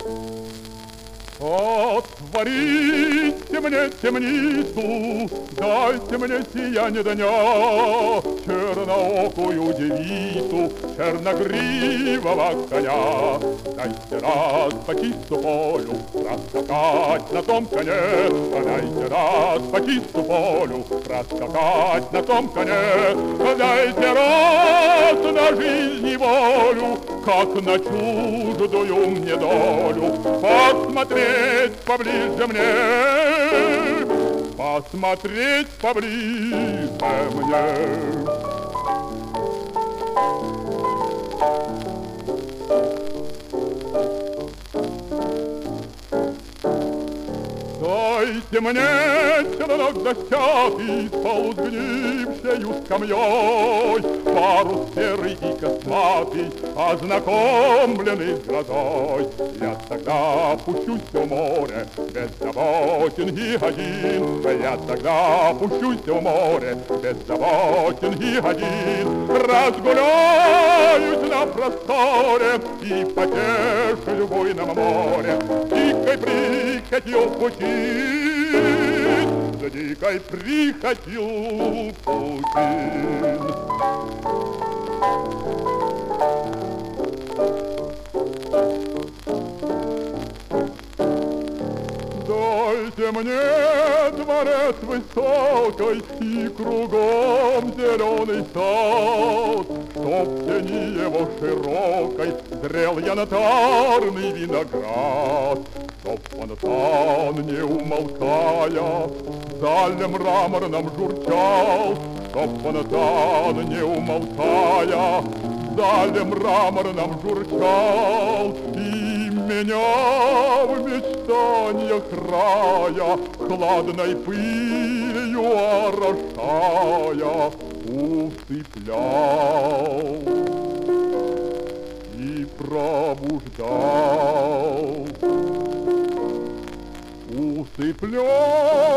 Отворите мне темницу, дайте мне сияние дня, черноокую девицу, черногривого коня. Дайте раз по чисту полю проскакать на том коне, дайте раз по чисту полю проскакать на том коне, дайте раз на жизнь и волю, как на чуждую мне долю, посмотреть поближе мне, посмотреть поближе мне. Дайте мне челнок дощатый, полузгнившею скамьей, парус серый и косматый, ознакомленный с грозой. Я тогда пущусь в море, беззаботен и один. Я тогда пущусь в море, беззаботен и один. Разгуляюсь на просторе и потешу любой на море. Дикой прихотью пути, за дикой прихотью Путин. Дайте мне дворец высокой и кругом зеленый сад, чтоб в тени его широкой зрел янтарный виноград, чтоб фонтан, не умолкая, в зале мраморном журчал, чтоб фонтан, не умолкая, в зале мраморном журчал, и меня в мечтаниях рая хладной пылью орошая усыплял и пробуждал, усыплял